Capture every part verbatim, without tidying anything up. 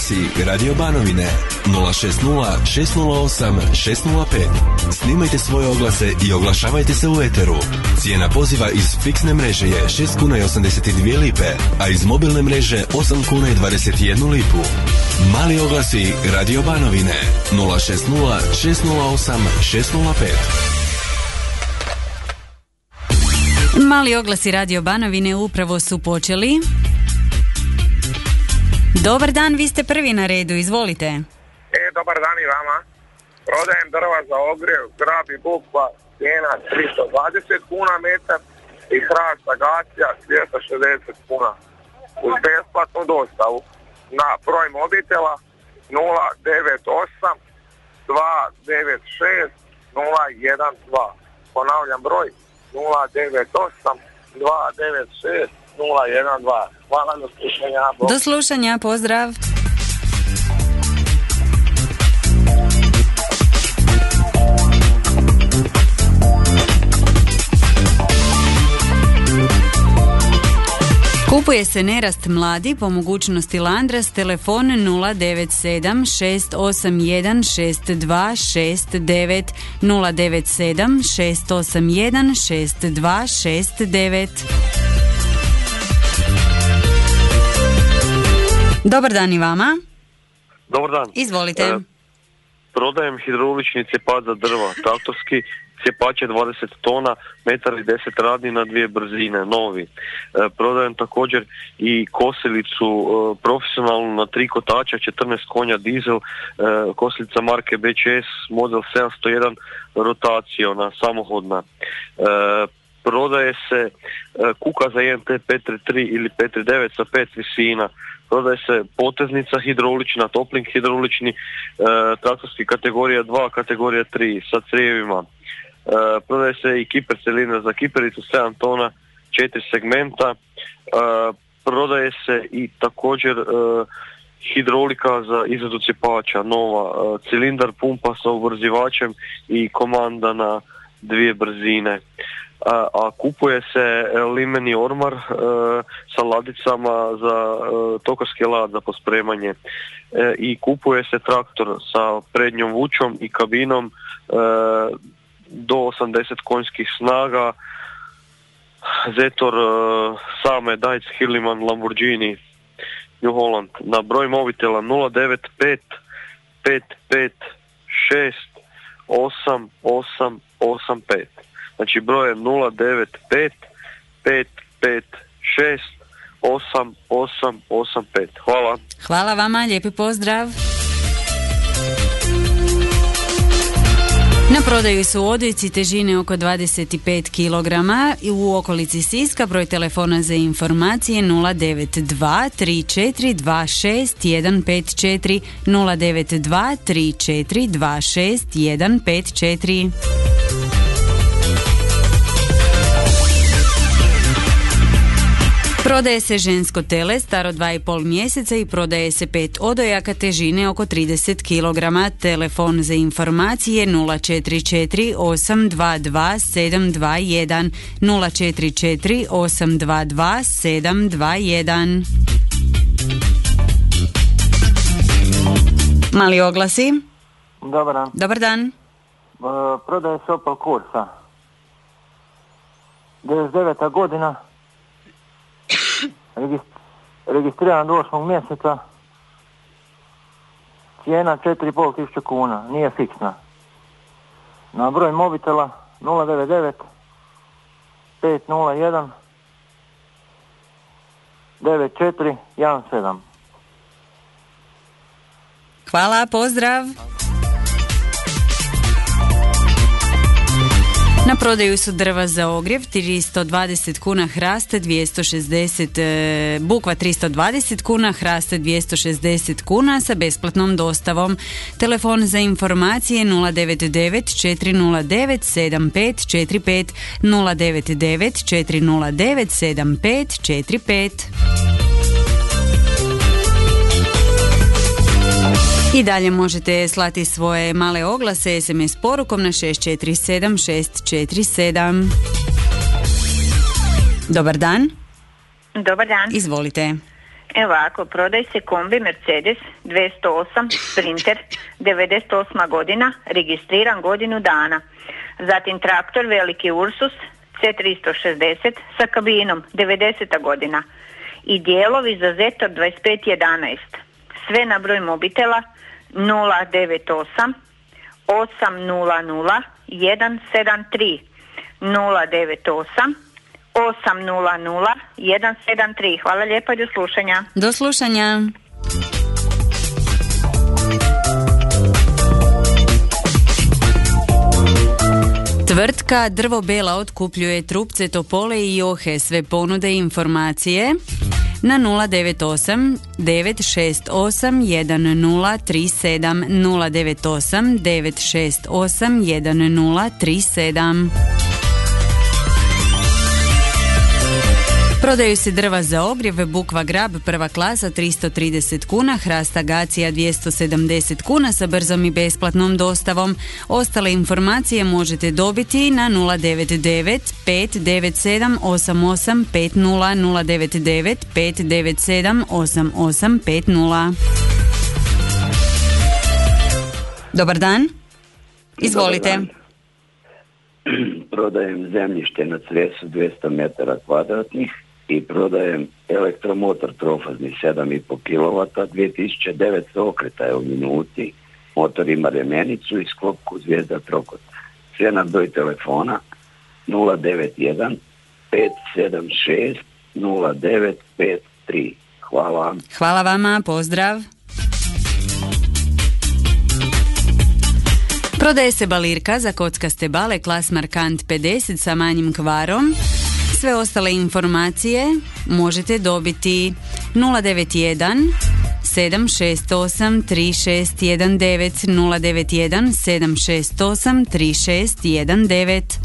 oglasi Radio Banovine nula šest nula šest nula osam šest nula pet. Snimajte svoje oglase i oglašavajte se u eteru. Cijena poziva iz fiksne mreže je šest kuna i osamdeset dvije lipe, a iz mobilne mreže osam kuna i dvadeset jednu lipu. Mali oglasi Radio Banovine nula šest nula šest nula osam šest nula pet. Mali oglasi Radio Banovine upravo su počeli. Dobar dan, vi ste prvi na redu, izvolite. E, dobar dan i vama. Prodajem drva za ogrjev, grab i bukva, cijena tristo dvadeset kuna metar i hrast agacija dvjesto šezdeset kuna. Uz besplatnu dostavu na broj mobitela nula devet osam dva devet šest nula jedan dva. Ponavljam broj nula devet osam dva devet šest nula jedan dva. Hvala, do slušanja. Do slušanja, pozdrav. Kupuje se nerast mladi, po mogućnosti Landras, telefon nula devet sedam šest osam jedan šest dva šest devet nula devet sedam šest osam jedan šest dva šest devet. Dobar dan i vama. Dobar dan. Izvolite. E, prodajem hidraulični cepač za drva, traktorski cepač je dvadeset tona, metar i deset radni na dvije brzine, novi. E, prodajem također i kosilicu e, profesionalnu na tri kotača, četrnaest konja dizel, e, kosilica marke B Č S, model sedamsto jedan, rotaciona, samohodna. E, prodaje se e, kuka za jedan T P tri ili P devet sa pet visina. Prodaje se poteznica hidraulična, topling hidraulični, e, traktorski kategorija dva, kategorija tri sa crijevima. E, prodaje se i kiper cilindar za kipericu sedam tona, četiri segmenta. E, prodaje se i također e, hidraulika za izradu cepača, nova, e, cilindar pumpa sa ubrzivačem i komanda na dvije brzine. A, a kupuje se limeni ormar e, sa ladicama za e, tokarski lad za pospremanje e, i kupuje se traktor sa prednjom vučom i kabinom e, do osamdeset konjskih snaga, Zetor e, Same, Dajc, Hilleman, Lamborghini, New Holland. Na broj mobitela nula devet pet pet pet šest osam osam osam pet. Znači broj je nula devet pet pet pet šest osam osam osam pet. Hvala. Hvala vama, lijepi pozdrav. Na prodaju su odojci težine oko dvadeset pet kilograma i u okolici Siska. Broj telefona za informacije nula devet dva tri četiri dva šest jedan pet četiri nula devet dva tri četiri dva šest jedan pet četiri. Prodaje se žensko tele staro dva i pol mjeseca i prodaje se pet odojaka težine oko trideset kilograma. Telefon za informacije nula četiri četiri osam dva dva sedam dva jedan nula četiri četiri osam dva dva sedam dva jedan. Mali oglasi. Dobar dan. Dobar dan. Uh, prodaje se Opel Corsa. devedeset deveta godina. Registriran do osmog mjeseca. Cijena četiri i pol tisuće kuna, nije fiksna. Na broj mobitela nula devet devet pet nula jedan devet četiri jedan sedam. Hvala, pozdrav. Na prodaju su drva za ogrjev, tristo dvadeset kuna hraste, dvjesto šezdeset, e, bukva tristo dvadeset kuna, hraste dvjesto šezdeset kuna sa besplatnom dostavom. Telefon za informacije nula devet devet četiri nula devet sedam pet četiri pet nula devet devet četiri nula devet sedam pet četiri pet. I dalje možete slati svoje male oglase es em es porukom na šest četiri sedam šest četiri sedam. Dobar dan. Dobar dan. Izvolite. Evo ovako, prodaj se kombi Mercedes dvjesto osam Sprinter, devedeset osma godina, registriran godinu dana. Zatim traktor veliki Ursus C tristo šezdeset sa kabinom, devedeseta godina. I dijelovi za Zetor dvadeset pet jedanaest. Sve na broj mobitela nula devet osam osam nula nula jedan sedam tri. nula devet osam osam nula nula jedan sedam tri. Hvala lijepa i do slušanja. Do slušanja. Tvrtka Drvo Bela otkupljuje trupce, topole i johe. Sve ponude i informacije na nula devet osam devet šest osam jedan nula tri sedam, nula devet osam devet šest osam jedan nula tri sedam. Prodaju se drva za ogrjev, bukva grab prva klasa tristo trideset kuna, hrast agacija dvjesto sedamdeset kuna sa brzom i besplatnom dostavom. Ostale informacije možete dobiti na nula devet devet pet devet sedam osam osam pet nula, nula devet devet pet devet sedam osam osam pet nula. Dobar dan. Izvolite. Dobar dan. Prodajem zemljište na Cresu dvjesto metara kvadratnih i prodajem elektromotor trofazni sedam i pol kilovata, dvije tisuće devetsto okretaja u minuti, motor ima remenicu i sklopku zvijezda trokot. Sve na broj telefona nula devet jedan pet sedam šest nula devet pet tri. Hvala. Hvala vama, pozdrav. Prodaje se balirka za kockaste bale klas Markant pedeset sa manjim kvarom. Sve ostale informacije možete dobiti nula devet jedan sedam šest osam tri šest jedan devet, nula devet jedan sedam šest osam tri šest jedan devet.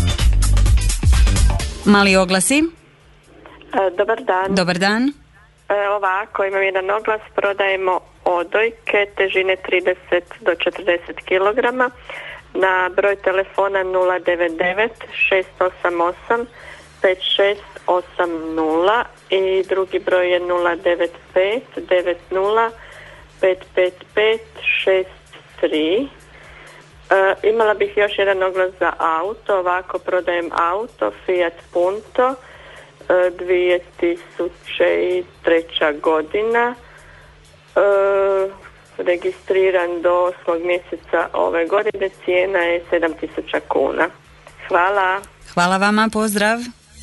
Mali oglasi. Dobar dan. Dobar dan. Ovako, imam jedan oglas, prodajemo odojke težine trideset do četrdeset kilograma na broj telefona nula devet devet šest osam osam pet šest osam nula i drugi broj je nula devet pet devet nula pet pet pet šest tri. E, imala bih još jedan oglas za auto. Ovako, prodajem auto Fiat Punto dvije tisuće treća godina, e, registriran do osmog mjeseca ove godine, cijena je sedam tisuća kuna. Hvala. Hvala vama, pozdrav.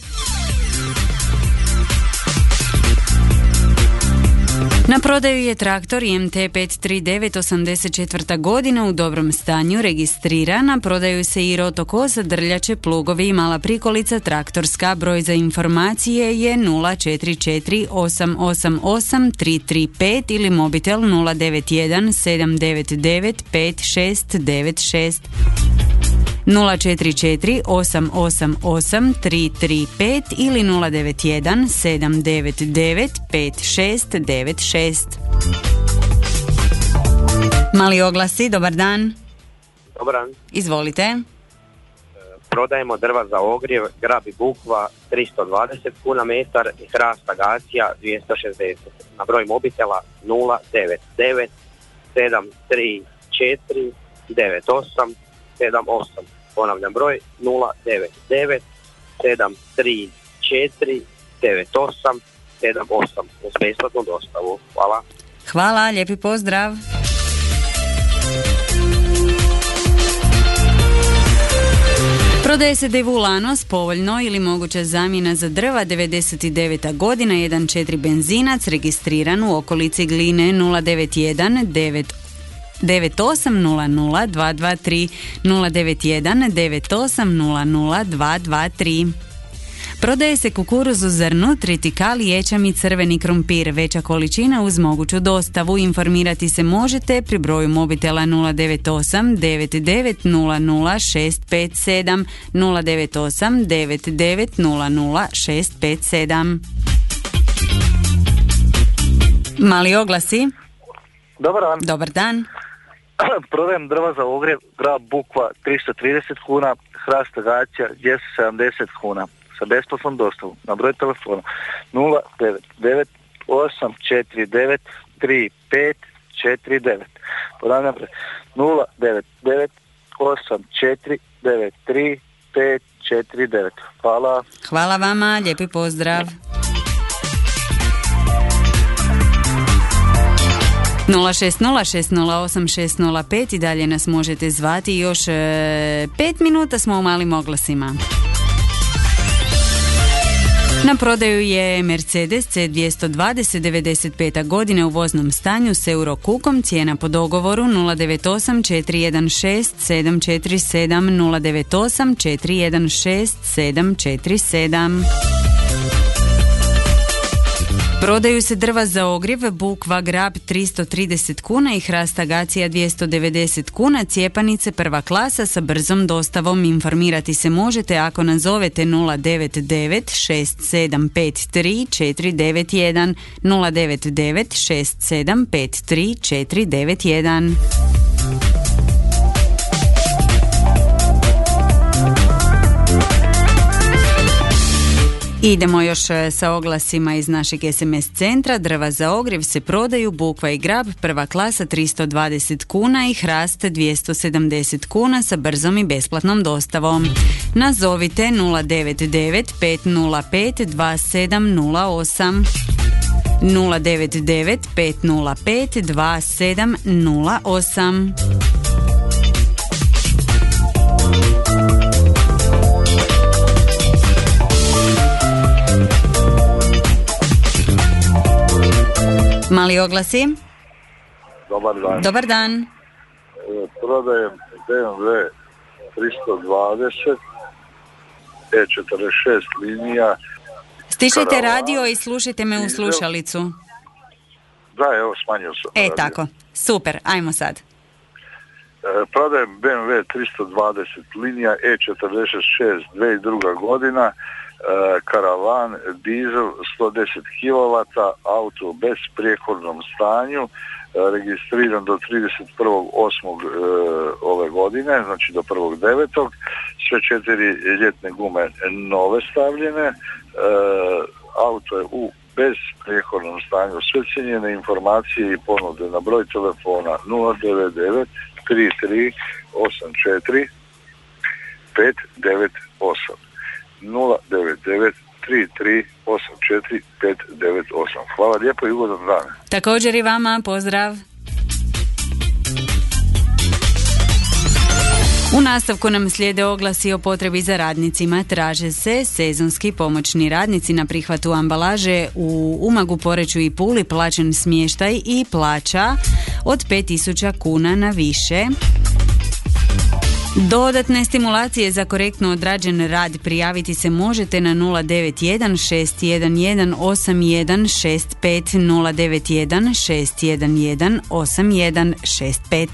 Na prodaju je traktor I M T pet tri devet osamdeset četvrta godina u dobrom stanju, registriran. Na prodaju se i rotokosa, drljače, plugovi i mala prikolica traktorska. Broj za informacije je nula četiri četiri osam osam osam tri tri pet ili mobitel nula devet jedan sedam devet devet pet šest devet šest. nula četiri četiri osam osam osam tri tri pet ili nula devet jedan sedam devet devet pet šest devet šest. Mali oglasi, dobar dan. Dobar dan. Izvolite. Prodajemo drva za ogrjev, grab i bukva tristo dvadeset kuna metar i hrast agacija dvjesto šezdeset. Na broj mobitela nula devet devet sedam tri četiri devet osam sedam osam. Ponavljam broj nula devet devet sedam tri četiri devet osam sedam osam uz besplatnu dostavu. Hvala. Hvala, lijepi pozdrav. Prodaje se Devulanos, povoljno ili moguća zamjena za drva, devedeset deveta godina, jedan četiri benzinac, registriran u okolici Gline, nula devet jedan devet devet osam nula nula dva dva tri, nula devet jedan devet osam nula nula dva dva tri. Prodaje se kukuruz u zrnu, tritikal, ječam i crveni krumpir, veća količina uz moguću dostavu. Informirati se možete pri broju mobitela nula devet osam devet devet nula nula šest pet sedam, nula devet osam devet devet nula nula šest pet sedam. Mali oglasi. Dobar dan. Dobar dan. Prodajem drva za ogrjev, grab bukva tristo trideset kuna, hrast agacija dvjesto sedamdeset kuna sa besplatnom dostavom na broj telefona nula devet devet osam četiri devet tri pet četiri devet. Ponavljam, nula devet devet osam četiri devet tri pet četiri devet. Hvala. Hvala vama, lijepi pozdrav. nula šest nula šest nula osam šest nula pet i dalje nas možete zvati. Još e, pet minuta smo u malim oglasima. Na prodaju je Mercedes C dvjesto dvadeset devedeset peta godina u voznom stanju s Eurokukom, cijena po dogovoru nula devet osam četiri jedan šest sedam četiri sedam nula devet osam četiri jedan šest sedam četiri sedam. Prodaju se drva za ogrjev, bukva grab tristo trideset kuna i hrast agacija dvjesto devedeset kuna, cijepanice prva klasa sa brzom dostavom. Informirati se možete ako nazovete nula devet devet šest sedam pet tri četiri devet jedan nula devet devet šest sedam pet tri četiri devet jedan. Idemo još sa oglasima iz našeg es em es centra. Drva za ogrjev se prodaju, bukva i grab prva klasa tristo dvadeset kuna i hrast dvjesto sedamdeset kuna sa brzom i besplatnom dostavom. Nazovite nula devet devet pet nula pet dva sedam nula osam nula devet devet pet nula pet dva sedam nula osam. Mali oglasi. Dobar dan. Dobar dan. Prodajem be em ve tristo dvadeset E četrdeset šest linija. Stišajte Karavan, radio i slušajte me u slušalicu. Da, evo, smanjio sam. E, radio. tako. Super, ajmo sad. E, prodajem be em ve tristo dvadeset linija E četrdeset šest dvije tisuće druga godina. Karavan, dizel sto deset kilovata, auto u besprijekornom stanju, registriran do trideset prvog osmog ove godine, znači do prvog devetog Sve četiri ljetne gume nove stavljene, auto je u besprijekornom stanju. Sve cijenjene informacije i ponude na broj telefona nula devet devet tri tri osam četiri pet devet osam nula devet devet tri tri osam četiri pet devet osam. Hvala lijepo i ugodan dan. Također i vama, pozdrav. U nastavku nam slijede oglasi o potrebi za radnicima. Traže se sezonski pomoćni radnici na prihvatu ambalaže u Umagu, Poreču i Puli, plaćen smještaj i plaća od pet tisuća kuna na više. Dodatne stimulacije za korektno odrađen rad prijaviti se možete na nula devet jedan šest jedan jedan osam jedan šest pet nula devet jedan šest jedan jedan osam jedan šest pet.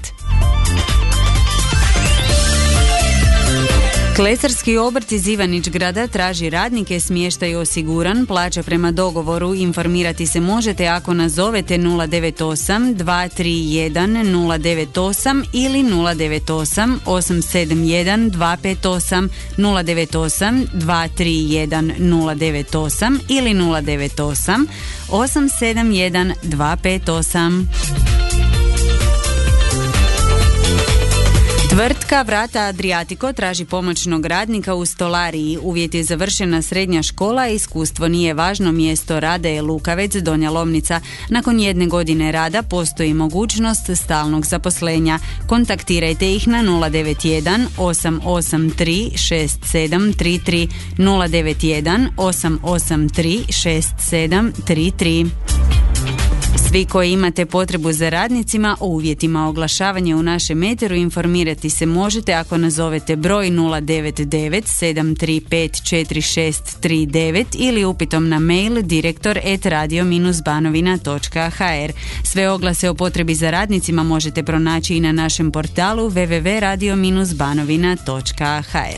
Klesarski obrt iz Ivanić-Grada traži radnike, smještaj osiguran, plaća prema dogovoru. Informirati se možete ako nazovete nula devet osam dva tri jedan nula devet osam ili nula devet osam osam sedam jedan dva pet osam nula devet osam dva tri jedan nula devet osam ili nula devet osam osam sedam jedan dva pet osam. Tvrtka Vrata Adriatico traži pomoćnog radnika u stolariji. Uvjet je završena srednja škola, iskustvo nije važno, mjesto rada je Lukavec, Donja Lomnica. Nakon jedne godine rada postoji mogućnost stalnog zaposlenja. Kontaktirajte ih na nula devet jedan osam osam tri šest sedam tri tri nula devet jedan osam osam tri šest sedam tri tri. Svi koji imate potrebu za radnicima o uvjetima oglašavanja u našem eteru informirati se možete ako nazovete broj nula devet devet sedam tri pet četiri šest tri devet ili upitom na mail direktor at radio banovina točka h r. Sve oglase o potrebi za radnicima možete pronaći i na našem portalu w w w točka radio banovina točka h r.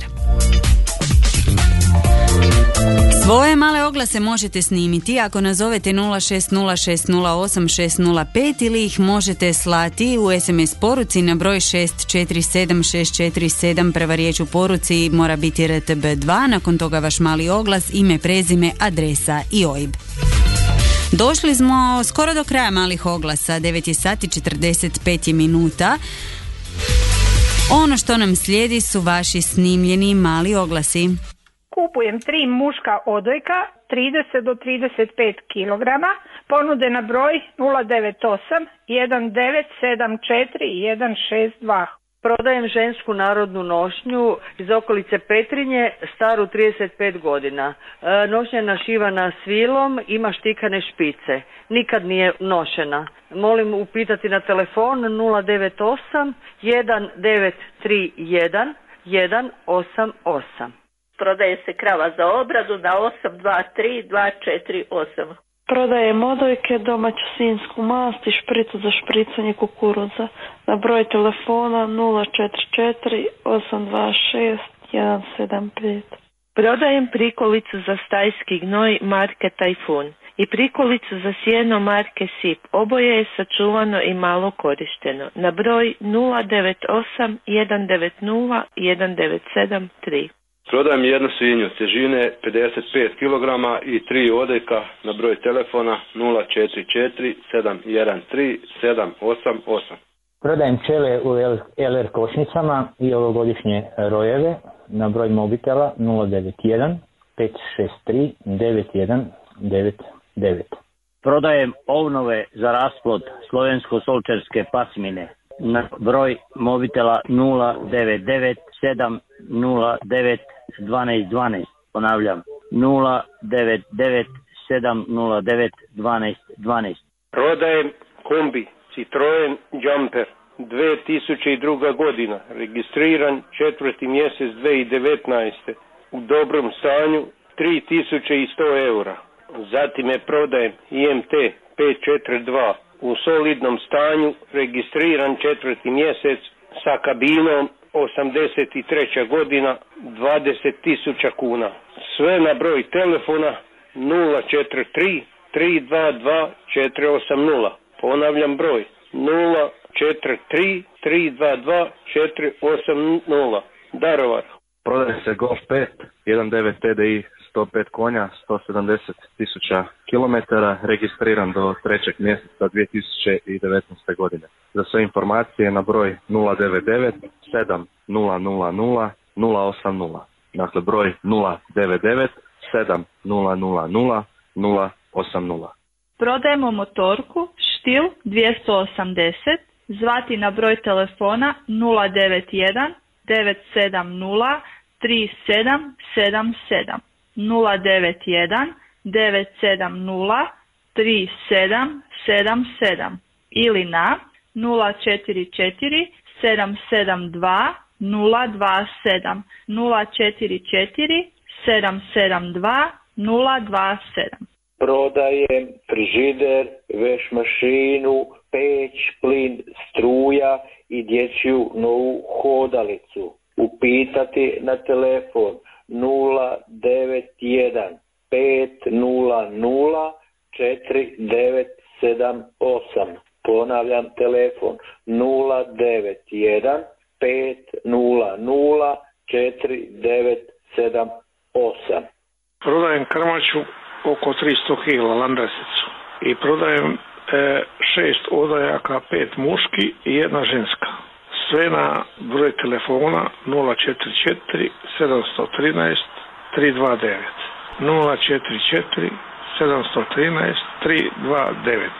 Svoje male oglase možete snimiti ako nazovete nula šest nula šest nula osam šest nula pet ili ih možete slati u es em es poruci na broj šest četiri sedam šest četiri sedam. Prva riječ u poruci mora biti er te be dva, nakon toga vaš mali oglas, ime, prezime, adresa i o i be. Došli smo skoro do kraja malih oglasa, devet je sati četrdeset pet minuta. Ono što nam slijedi su vaši snimljeni mali oglasi. Kupujem tri muška odojka, trideset do trideset pet kilograma, ponude na broj nula devet osam jedan devet sedam četiri jedan šest dva. Prodajem žensku narodnu nošnju iz okolice Petrinje, staru trideset pet godina. E, nošnja je našivana svilom, ima štikane špice. Nikad nije nošena. Molim upitati na telefon nula devet osam jedan devet tri jedan jedan osam osam. Prodaje se krava za obradu na osam dva tri dva četiri osam. Prodajem odojke, domaću svinjsku mast i špricu za špricanje kukuruza. Na broj telefona nula četiri četiri osam dva šest jedan sedam pet. Prodajem prikolicu za stajski gnoj marke Tajfun i prikolicu za sjeno marke Sip. Oboje je sačuvano i malo korišteno. Na broj nula devet osam jedan devet nula jedan devet sedam tri. Prodajem jednu svinju težine pedeset pet kilograma i tri odojka na broj telefona nula četiri četiri sedam jedan tri sedam osam osam. Prodajem pčele u L R košnicama i ovogodišnje rojeve na broj mobitela nula devet jedan pet šest tri devet jedan devet devet. Prodajem ovnove za rasplod slovensko-solčerske pasmine na broj mobitela nula devet devet sedam nula devet dvanaest dvanaest. Ponavljam, nula devet devet sedam nula devet dvanaest dvanaest. Prodajem kombi Citroen Jumper dve tisuće druga godina, registriran četvrti mjesec dve tisuće devetnaeste. U dobrom stanju tri tisuće sto eura. Zatim je prodajem I M T pet četiri dva u solidnom stanju, registriran četvrti mjesec sa kabinom osamdeset treća godina, dvadeset tisuća kuna. Sve na broj telefona nula četiri tri tri dva dva četiri osam nula. Ponavljam broj nula četiri tri tri dva dva četiri osam nula. Darovar. Prodaje se Golf pet jedan devet T D I sto pet konja, sto sedamdeset tisuća kilometara, registriran do trećeg mjeseca dvije tisuće devetnaeste. godine. Za sve informacije na broj nula devet devet sedam nula nula nula nula osam nula. Dakle, broj nula devet devet sedam nula nula nula nula osam nula. Prodajemo motorku Štil dvjesto osamdeset, zvati na broj telefona nula devet jedan devet sedam nula tri sedam sedam sedam. nula devet jedan devet sedam nula tri sedam sedam sedam ili na nula četiri četiri sedam sedam dva nula dva sedam nula četiri četiri sedam sedam dva nula dva sedam. Prodajem frižider, veš mašinu, peć, plin, struja i dječju novu hodalicu. Upitati na telefon nula devet jedan pet nula nula četiri devet sedam osam. Ponavljam telefon nula devet jedan pet nula nula četiri devet sedam osam. Prodajem krmaču oko tristo kila landrasicu i prodajem e, šest odajaka, pet muški i jedna ženska. Sve na broj telefona nula četiri četiri sedam jedan tri tri dva devet nula četiri četiri sedam jedan tri tri dva devet.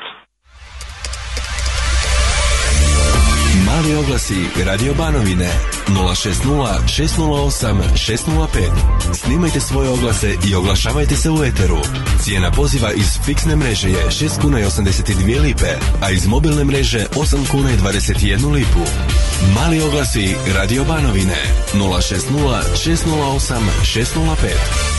Mali oglasi Radio Banovine nula šest nula šest nula osam šest nula pet. Snimajte svoje oglase i oglašavajte se u eteru. Cijena poziva iz fiksne mreže je šest kuna i osamdeset dvije lipe, a iz mobilne mreže osam kuna i dvadeset jednu lipu. Mali oglasi Radio Banovine nula šest nula šest nula osam šest nula pet.